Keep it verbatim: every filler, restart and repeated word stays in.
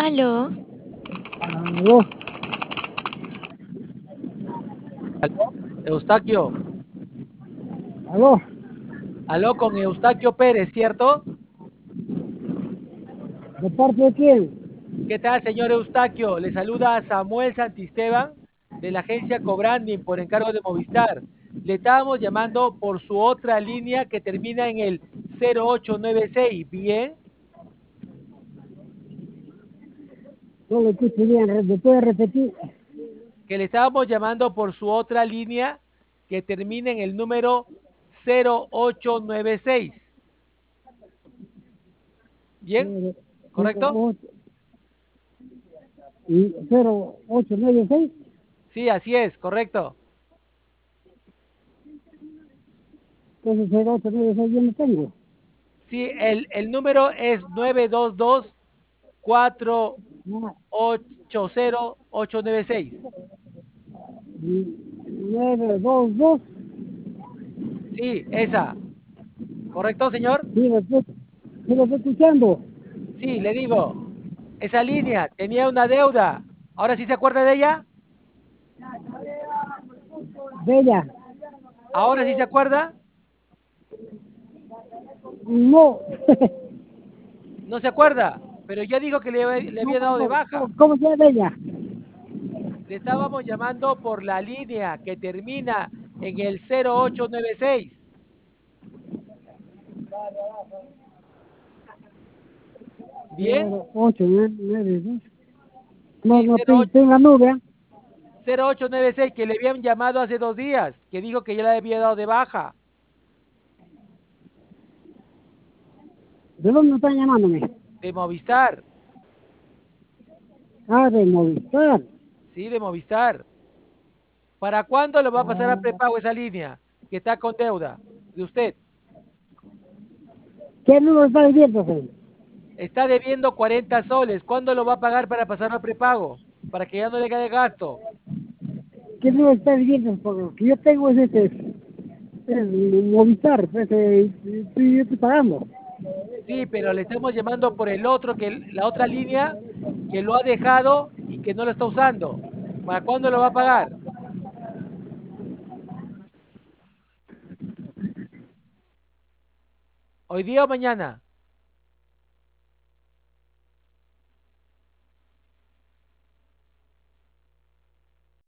Aló, Aló, Aló, Eustaquio. aló, Aló con Eustaquio Pérez, ¿cierto? ¿de parte de quién? ¿Qué tal, señor Eustaquio? Le saluda Samuel Santisteban de la agencia Cobranding por encargo de Movistar. Le estábamos llamando por su otra línea que termina en el cero ocho nueve seis. ¿Bien? No le escucho bien, ¿me puede repetir? Que le estábamos llamando por su otra línea que termina en el número cero ocho nueve seis. ¿Bien? Cero, cero, ¿Correcto? ocho, y cero ocho nueve seis. Sí, así es, correcto. Entonces cero ocho nueve seis yo no tengo. Sí, el, el número es nueve dos dos cuatro Ah, ocho cero ocho nueve seis. y nueve dos dos. Sí, esa. ¿Correcto, señor? Sí, lo estoy, sí, lo estoy escuchando. Sí, le digo. Esa línea tenía una deuda. ¿Ahora sí se acuerda de ella? Bella, ¿Ahora sí se acuerda? no. No se acuerda. Pero ya dijo que le, le No, había no, dado de no. baja. ¿Cómo, cómo se llama Bella? Le estábamos llamando por la línea que termina en el cero ocho nueve seis. ¿Bien? cero ocho nueve dos. No, Sí, no, estoy, estoy en la nube. ¿Eh? cero ocho nueve seis que le habían llamado hace dos días, que dijo que ya le había dado de baja. ¿De dónde están llamándome? De Movistar. Ah, de Movistar. Sí, de Movistar. ¿Para cuándo lo va a pasar a Ah, prepago esa línea que está con deuda de usted? ¿qué número está viviendo, señor? Está debiendo cuarenta soles. ¿Cuándo lo va a pagar para pasarlo a prepago? Para que ya no le quede gasto. ¿Qué número está viviendo? Porque lo que yo tengo es este, el Movistar, pues, eh, estoy, yo estoy pagando. Sí, pero le estamos llamando por el otro, que la otra línea que lo ha dejado y que no lo está usando. ¿Para cuándo lo va a pagar? ¿Hoy día o mañana?